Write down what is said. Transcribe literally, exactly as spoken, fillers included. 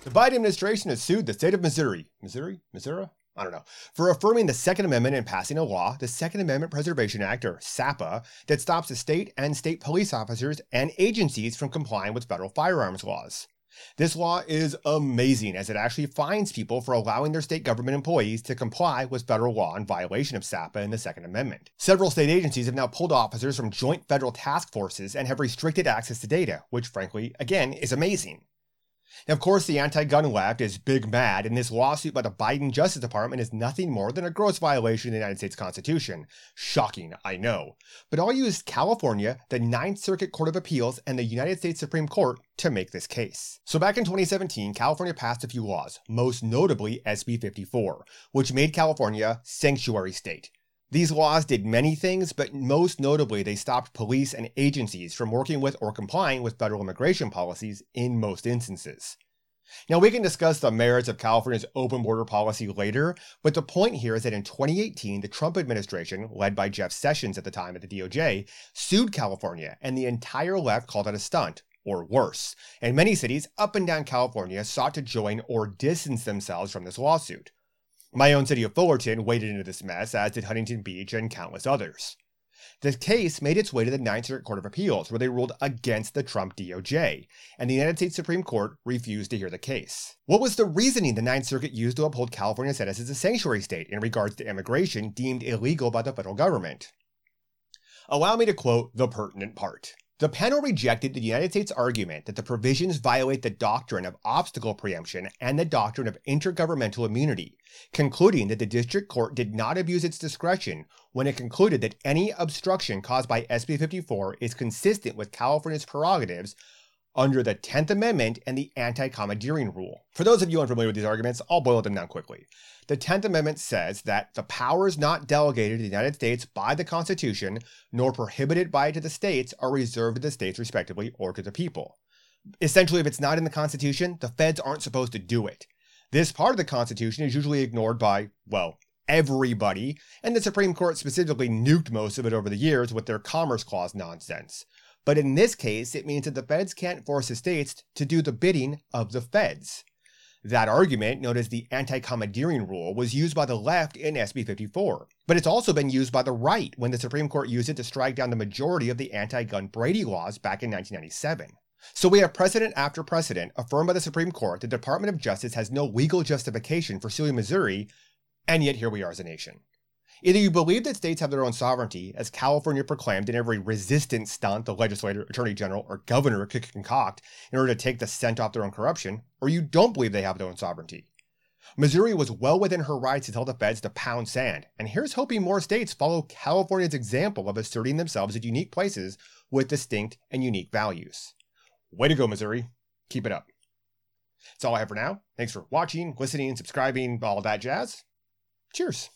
The Biden administration has sued the state of Missouri, Missouri, Missouri? I don't know, for affirming the Second Amendment and passing a law, the Second Amendment Preservation Act, or SAPA, that stops the state and state police officers and agencies from complying with federal firearms laws. This law is amazing as it actually fines people for allowing their state government employees to comply with federal law in violation of SAPA and the Second Amendment. Several state agencies have now pulled officers from joint federal task forces and have restricted access to data, which frankly, again, is amazing. Now, of course, the anti-gun left is big mad, and this lawsuit by the Biden Justice Department is nothing more than a gross violation of the United States Constitution. Shocking, I know. But I'll use California, the Ninth Circuit Court of Appeals, and the United States Supreme Court to make this case. So back in twenty seventeen, California passed a few laws, most notably S B fifty-four, which made California sanctuary state. These laws did many things, but most notably they stopped police and agencies from working with or complying with federal immigration policies in most instances. Now, we can discuss the merits of California's open border policy later, but the point here is that in twenty eighteen, the Trump administration, led by Jeff Sessions at the time at the D O J, sued California, and the entire left called it a stunt, or worse, and many cities up and down California sought to join or distance themselves from this lawsuit. My own city of Fullerton waded into this mess, as did Huntington Beach and countless others. The case made its way to the Ninth Circuit Court of Appeals, where they ruled against the Trump D O J, and the United States Supreme Court refused to hear the case. What was the reasoning the Ninth Circuit used to uphold California's status as a sanctuary state in regards to immigration deemed illegal by the federal government? Allow me to quote the pertinent part. The panel rejected the United States' argument that the provisions violate the doctrine of obstacle preemption and the doctrine of intergovernmental immunity, concluding that the district court did not abuse its discretion when it concluded that any obstruction caused by S B fifty-four is consistent with California's prerogatives under the tenth Amendment and the anti-commandeering rule. For those of you unfamiliar with these arguments, I'll boil them down quickly. The tenth Amendment says that the powers not delegated to the United States by the Constitution, nor prohibited by it to the states, are reserved to the states respectively or to the people. Essentially, if it's not in the Constitution, the feds aren't supposed to do it. This part of the Constitution is usually ignored by, well, everybody, and the Supreme Court specifically nuked most of it over the years with their Commerce Clause nonsense. But in this case, it means that the feds can't force the states to do the bidding of the feds. That argument, known as the anti-commandeering rule, was used by the left in S B fifty-four, but it's also been used by the right when the Supreme Court used it to strike down the majority of the anti-gun Brady laws back in nineteen ninety-seven. So we have precedent after precedent affirmed by the Supreme Court the Department of Justice has no legal justification for suing Missouri, and yet here we are as a nation. Either you believe that states have their own sovereignty, as California proclaimed in every resistance stunt the legislator, attorney general, or governor could concoct in order to take the scent off their own corruption, or you don't believe they have their own sovereignty. Missouri was well within her rights to tell the feds to pound sand, and here's hoping more states follow California's example of asserting themselves at unique places with distinct and unique values. Way to go, Missouri. Keep it up. That's all I have for now. Thanks for watching, listening, subscribing, all that jazz. Cheers.